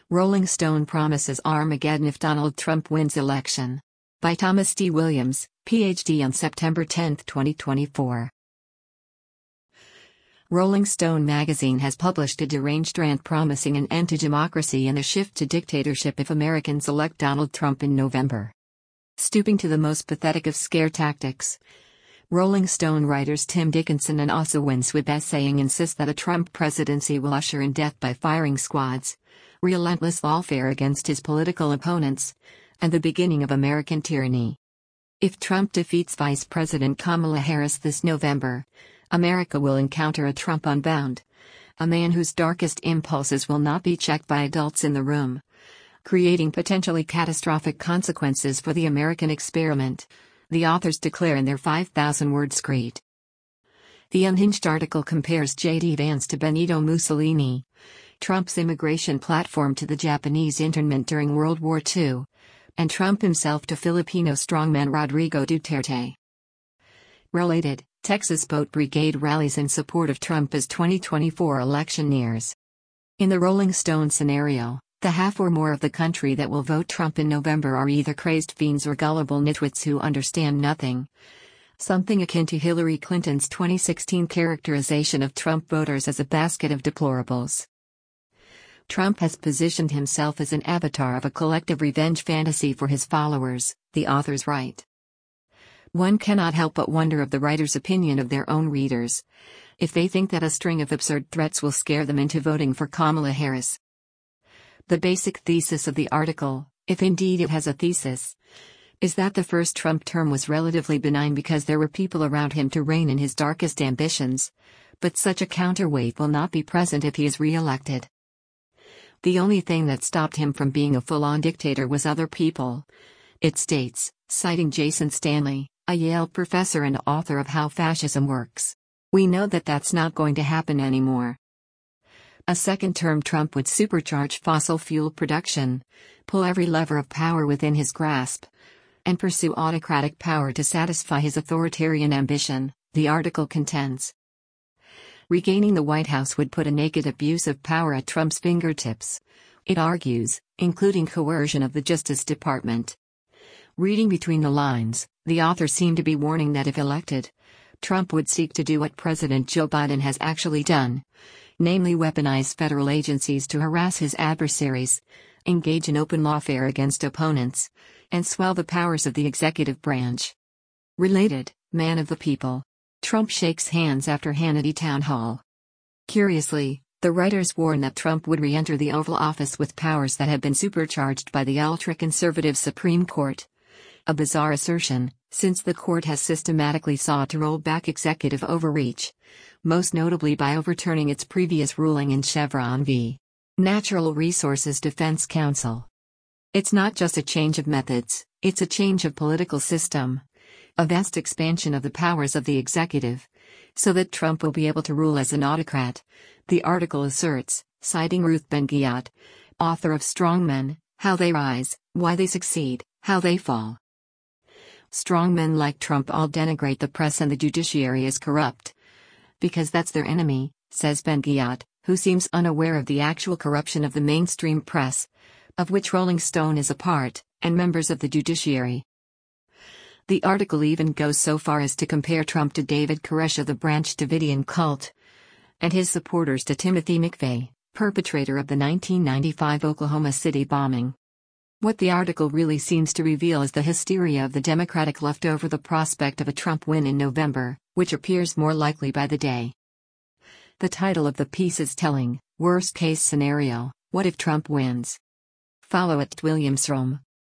Rolling Stone promises Armageddon if Donald Trump wins election. By Thomas D. Williams, Ph.D. on September 10, 2024. Rolling Stone magazine has published a deranged rant promising an end to democracy and a shift to dictatorship if Americans elect Donald Trump in November. Stooping to the most pathetic of scare tactics, Rolling Stone writers Tim Dickinson and Asa Winsweb essaying insist that a Trump presidency will usher in death by firing squads, relentless lawfare against his political opponents, and the beginning of American tyranny. If Trump defeats Vice President Kamala Harris this November, America will encounter a Trump unbound, a man whose darkest impulses will not be checked by adults in the room, creating potentially catastrophic consequences for the American experiment, the authors declare in their 5,000-word screed. The unhinged article compares J.D. Vance to Benito Mussolini, Trump's immigration platform to the Japanese internment during World War II, and Trump himself to Filipino strongman Rodrigo Duterte. Related, Texas Boat Brigade rallies in support of Trump as 2024 election nears. In the Rolling Stone scenario, the half or more of the country that will vote Trump in November are either crazed fiends or gullible nitwits who understand nothing. Something akin to Hillary Clinton's 2016 characterization of Trump voters as a basket of deplorables. Trump has positioned himself as an avatar of a collective revenge fantasy for his followers, the authors write. One cannot help but wonder of the writer's opinion of their own readers, if they think that a string of absurd threats will scare them into voting for Kamala Harris. The basic thesis of the article, if indeed it has a thesis, is that the first Trump term was relatively benign because there were people around him to rein in his darkest ambitions, but such a counterweight will not be present if he is re-elected. The only thing that stopped him from being a full-on dictator was other people, it states, citing Jason Stanley, a Yale professor and author of How Fascism Works. We know that that's not going to happen anymore. A second-term Trump would supercharge fossil fuel production, pull every lever of power within his grasp, and pursue autocratic power to satisfy his authoritarian ambition, the article contends. Regaining the White House would put a naked abuse of power at Trump's fingertips, it argues, including coercion of the Justice Department. Reading between the lines, the authors seem to be warning that if elected, Trump would seek to do what President Joe Biden has actually done, namely weaponize federal agencies to harass his adversaries, engage in open lawfare against opponents, and swell the powers of the executive branch. Related, man of the people. Trump shakes hands after Hannity town hall. Curiously, the writers warn that Trump would re-enter the Oval Office with powers that have been supercharged by the ultra-conservative Supreme Court. A bizarre assertion, since the court has systematically sought to roll back executive overreach, most notably by overturning its previous ruling in Chevron v. Natural Resources Defense Council. It's not just a change of methods, it's a change of political system. A vast expansion of the powers of the executive, so that Trump will be able to rule as an autocrat, the article asserts, citing Ruth Ben-Ghiat, author of Strongmen, How They Rise, Why They Succeed, How They Fall. Strongmen like Trump all denigrate the press and the judiciary as corrupt. Because that's their enemy, says Ben-Ghiat, who seems unaware of the actual corruption of the mainstream press, of which Rolling Stone is a part, and members of the judiciary. The article even goes so far as to compare Trump to David Koresh of the Branch Davidian cult, and his supporters to Timothy McVeigh, perpetrator of the 1995 Oklahoma City bombing. What the article really seems to reveal is the hysteria of the Democratic left over the prospect of a Trump win in November, which appears more likely by the day. The title of the piece is telling, Worst Case Scenario, What if Trump wins? Follow @WilliamsRome.